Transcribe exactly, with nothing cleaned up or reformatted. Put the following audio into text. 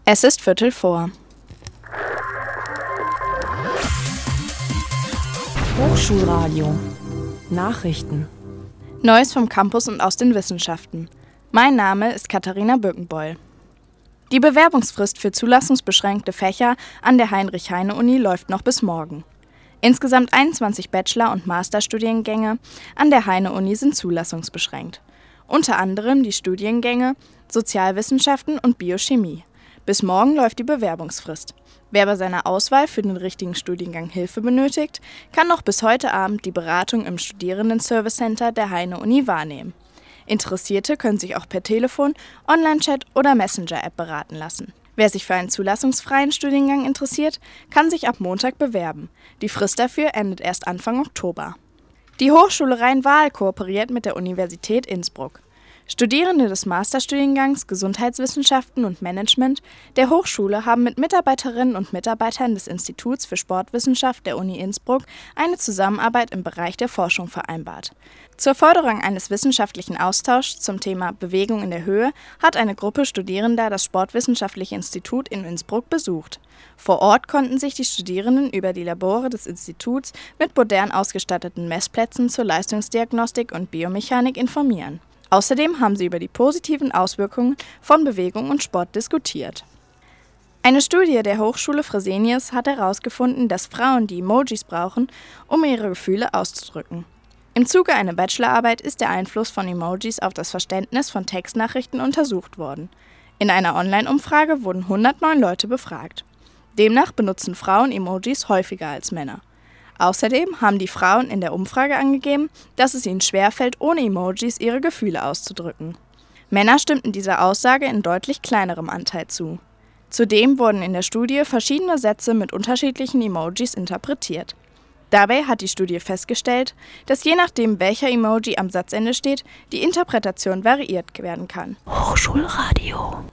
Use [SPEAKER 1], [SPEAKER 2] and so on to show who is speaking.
[SPEAKER 1] Es ist Viertel vor.
[SPEAKER 2] Hochschulradio. Nachrichten.
[SPEAKER 1] Neues vom Campus und aus den Wissenschaften. Mein Name ist Katharina Birkenbeul. Die Bewerbungsfrist für zulassungsbeschränkte Fächer an der Heinrich-Heine-Uni läuft noch bis morgen. Insgesamt einundzwanzig Bachelor- und Masterstudiengänge an der Heine-Uni sind zulassungsbeschränkt. Unter anderem die Studiengänge Sozialwissenschaften und Biochemie. Bis morgen läuft die Bewerbungsfrist. Wer bei seiner Auswahl für den richtigen Studiengang Hilfe benötigt, kann noch bis heute Abend die Beratung im Studierendenservice-Center der Heine-Uni wahrnehmen. Interessierte können sich auch per Telefon, Online-Chat oder Messenger-App beraten lassen. Wer sich für einen zulassungsfreien Studiengang interessiert, kann sich ab Montag bewerben. Die Frist dafür endet erst Anfang Oktober. Die Hochschule Rhein-Waal kooperiert mit der Universität Innsbruck. Studierende des Masterstudiengangs Gesundheitswissenschaften und Management der Hochschule haben mit Mitarbeiterinnen und Mitarbeitern des Instituts für Sportwissenschaft der Uni Innsbruck eine Zusammenarbeit im Bereich der Forschung vereinbart. Zur Förderung eines wissenschaftlichen Austauschs zum Thema Bewegung in der Höhe hat eine Gruppe Studierender das Sportwissenschaftliche Institut in Innsbruck besucht. Vor Ort konnten sich die Studierenden über die Labore des Instituts mit modern ausgestatteten Messplätzen zur Leistungsdiagnostik und Biomechanik informieren. Außerdem haben sie über die positiven Auswirkungen von Bewegung und Sport diskutiert. Eine Studie der Hochschule Fresenius hat herausgefunden, dass Frauen die Emojis brauchen, um ihre Gefühle auszudrücken. Im Zuge einer Bachelorarbeit ist der Einfluss von Emojis auf das Verständnis von Textnachrichten untersucht worden. In einer Online-Umfrage wurden hundertneun Leute befragt. Demnach benutzen Frauen Emojis häufiger als Männer. Außerdem haben die Frauen in der Umfrage angegeben, dass es ihnen schwerfällt, ohne Emojis ihre Gefühle auszudrücken. Männer stimmten dieser Aussage in deutlich kleinerem Anteil zu. Zudem wurden in der Studie verschiedene Sätze mit unterschiedlichen Emojis interpretiert. Dabei hat die Studie festgestellt, dass je nachdem, welcher Emoji am Satzende steht, die Interpretation variiert werden kann.
[SPEAKER 2] Hochschulradio.